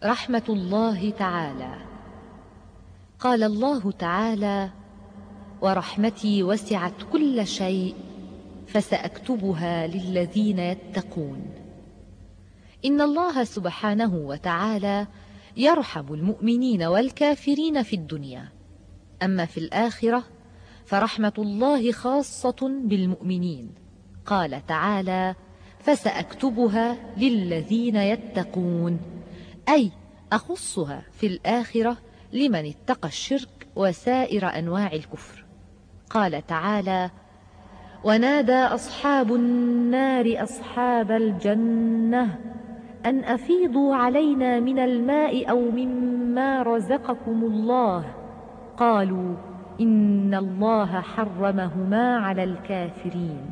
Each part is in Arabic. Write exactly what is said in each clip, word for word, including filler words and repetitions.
رحمة الله تعالى. قال الله تعالى: ورحمتي وسعت كل شيء فسأكتبها للذين يتقون. إن الله سبحانه وتعالى يرحم المؤمنين والكافرين في الدنيا، أما في الآخرة فرحمة الله خاصة بالمؤمنين. قال تعالى: فسأكتبها للذين يتقون، أي أخصها في الآخرة لمن اتقى الشرك وسائر أنواع الكفر. قال تعالى: ونادى أصحاب النار أصحاب الجنة أن أفيضوا علينا من الماء أو مما رزقكم الله، قالوا إن الله حرمهما على الكافرين،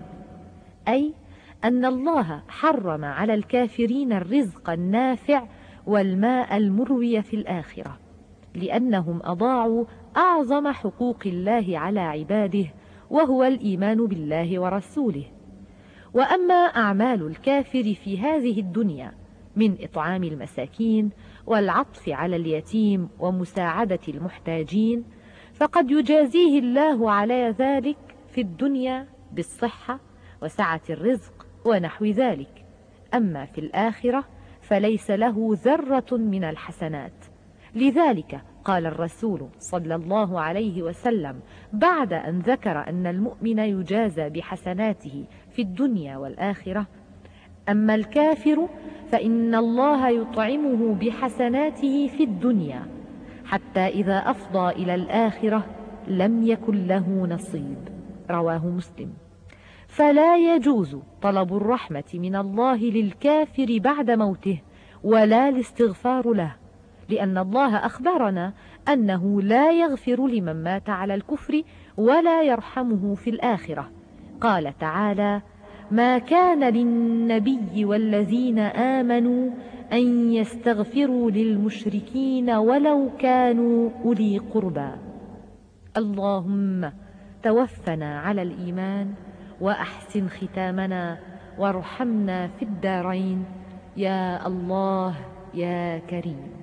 أي أن الله حرم على الكافرين الرزق النافع والماء المروي في الآخرة، لأنهم أضاعوا أعظم حقوق الله على عباده، وهو الإيمان بالله ورسوله. وأما أعمال الكافر في هذه الدنيا من إطعام المساكين والعطف على اليتيم ومساعدة المحتاجين، فقد يجازيه الله على ذلك في الدنيا بالصحة وسعة الرزق ونحو ذلك. أما في الآخرة فليس له ذرة من الحسنات. لذلك قال الرسول صلى الله عليه وسلم بعد أن ذكر أن المؤمن يجازى بحسناته في الدنيا والآخرة: أما الكافر فإن الله يطعمه بحسناته في الدنيا حتى إذا أفضى إلى الآخرة لم يكن له نصيب. رواه مسلم. فلا يجوز طلب الرحمة من الله للكافر بعد موته ولا الاستغفار له، لأن الله أخبرنا أنه لا يغفر لمن مات على الكفر ولا يرحمه في الآخرة. قال تعالى: ما كان للنبي والذين آمنوا أن يستغفروا للمشركين ولو كانوا أولي قربى. اللهم توفنا على الإيمان وأحسن ختامنا وارحمنا في الدارين، يا الله يا كريم.